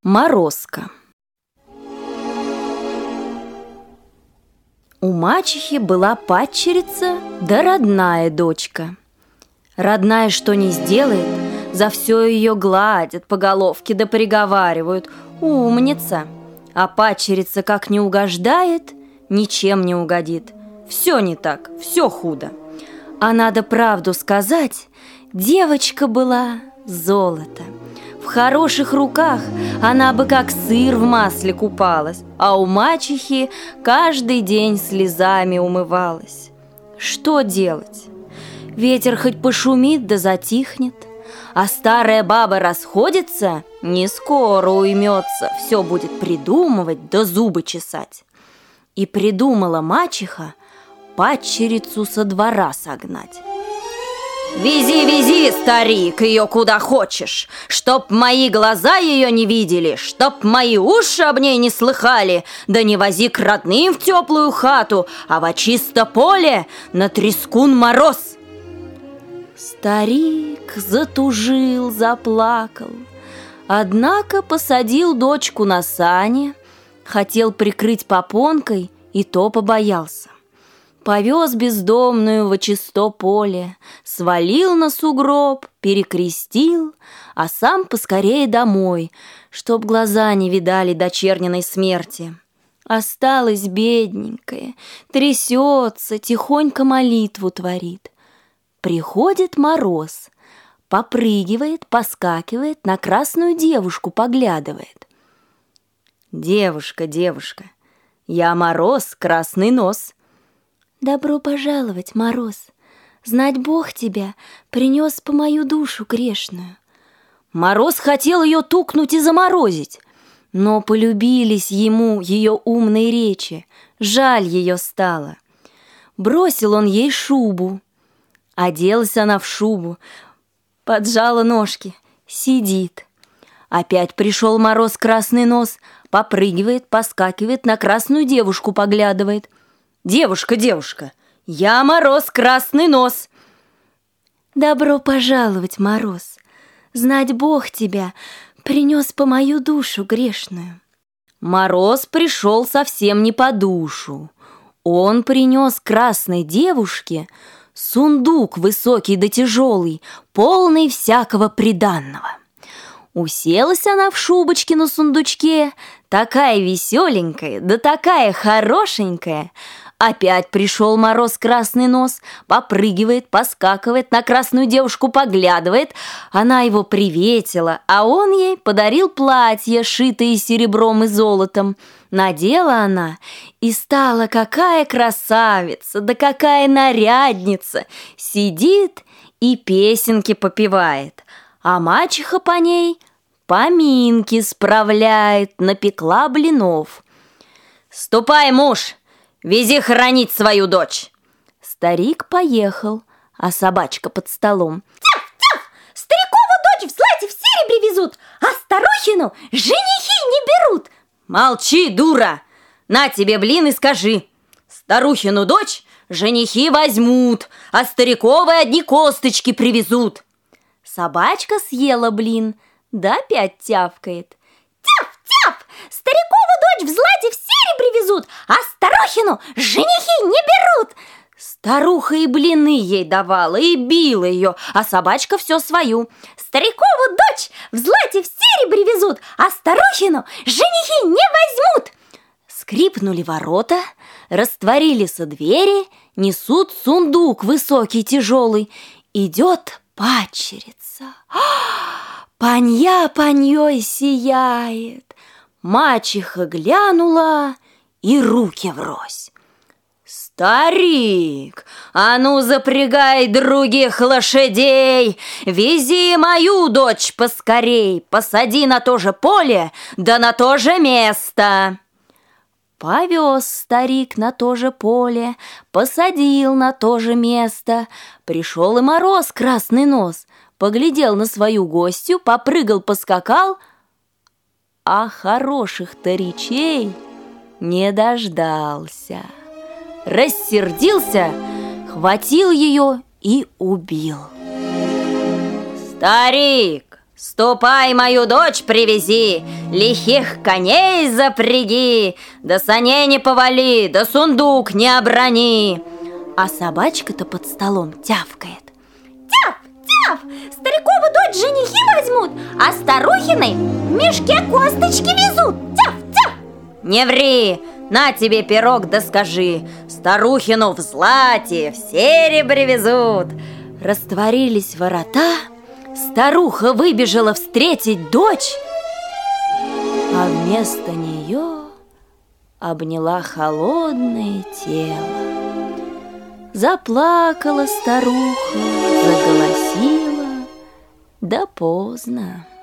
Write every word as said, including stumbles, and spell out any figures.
Морозко. У мачехи была падчерица, да родная дочка. Родная что не сделает, за все ее гладят по головке, да приговаривают: умница. А падчерица как не угождает, ничем не угодит. Все не так, все худо. А надо правду сказать, девочка была золото. В хороших руках она бы как сыр в масле купалась, а у мачехи каждый день слезами умывалась. Что делать? Ветер хоть пошумит да затихнет, а старая баба расходится, не скоро уймется, все будет придумывать да зубы чесать. И придумала мачеха падчерицу со двора согнать. «Вези, вези, старик, ее куда хочешь, чтоб мои глаза ее не видели, чтоб мои уши об ней не слыхали, да не вози к родным в теплую хату, а во чисто поле на трескун мороз!» Старик затужил, заплакал, однако посадил дочку на сани, хотел прикрыть попонкой, и то побоялся. Повез бездомную во чисто поле, свалил на сугроб, перекрестил, а сам поскорее домой, чтоб глаза не видали дочерниной смерти. Осталась бедненькая, трясется, тихонько молитву творит. Приходит Мороз, попрыгивает, поскакивает, на красную девушку поглядывает. «Девушка, девушка, я Мороз, красный нос». «Добро пожаловать, Мороз! Знать Бог тебя принес по мою душу грешную». Мороз хотел ее тукнуть и заморозить, но полюбились ему ее умные речи, жаль ее стало. Бросил он ей шубу, оделась она в шубу, поджала ножки, сидит. Опять пришел Мороз, красный нос, попрыгивает, поскакивает, на красную девушку поглядывает. «Девушка, девушка, я Мороз, красный нос». «Добро пожаловать, Мороз! Знать Бог тебя принес по мою душу грешную». Мороз пришел совсем не по душу. Он принес красной девушке сундук высокий да тяжелый, полный всякого приданного. Уселась она в шубочке на сундучке, такая веселенькая, да такая хорошенькая. Опять пришел Мороз, красный нос, попрыгивает, поскакивает, на красную девушку поглядывает. Она его приветила, а он ей подарил платье, шитое серебром и золотом. Надела она и стала какая красавица, да какая нарядница. Сидит и песенки попевает, а мачеха по ней поминки справляет, напекла блинов. «Ступай, муж, вези хоронить свою дочь!» Старик поехал, а собачка под столом: «Тяф, тяф! Старикову дочь в злате в серебре везут, а старухину женихи не берут!» «Молчи, дура! На тебе блин и скажи: старухину дочь женихи возьмут, а стариковой одни косточки привезут». Собачка съела блин, да опять тявкает: «Тяф, тяф! Старикову дочь в злате в серебре везут, а старухину женихи не берут!» Старуха и блины ей давала, и била ее, а собачка все свою: «Старикову дочь в злате в серебре везут, а старухину женихи не возьмут!» Скрипнули ворота, растворились двери, несут сундук высокий, тяжелый. Идет падчерица, панья паньей сияет. Мачеха глянула и руки врозь: «Старик, а ну запрягай других лошадей, вези мою дочь поскорей, посади на то же поле, да на то же место». Повез старик на то же поле, посадил на то же место. Пришел и Мороз, красный нос, поглядел на свою гостью, попрыгал, поскакал, а хороших-то речей не дождался. Рассердился, хватил ее и убил. «Старик, Ступай, мою дочь привези, лихих коней запряги, да саней не повали, да сундук не оброни. А собачка-то под столом тявкает. Тяв, тяв, старикову дочь женихи возьмут, а старухиной в мешке косточки везут. Тяв, тяв. Не ври, на тебе пирог да скажи, старухину в злате, в серебре везут. Растворились ворота, старуха выбежала встретить дочь, а вместо нее обняла холодное тело. Заплакала старуха, заголосила, да поздно.